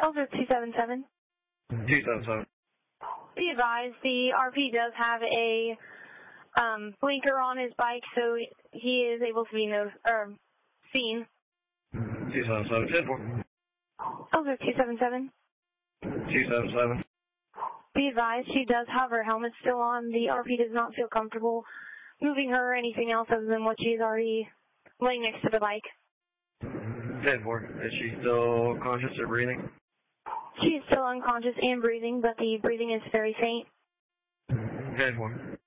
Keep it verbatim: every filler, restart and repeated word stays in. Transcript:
Elder two seven seven. two seven seven. Be advised, the R P does have a um, blinker on his bike, so he is able to be no, er, seen. two seven seven. ten four. Elder two seven seven. two seven seven. Be advised, she does have her helmet still on. The R P does not feel comfortable moving her or anything else other than what she's already laying next to the bike. ten four. Is she still conscious or breathing? She is still unconscious and breathing, but the breathing is very faint. ten four.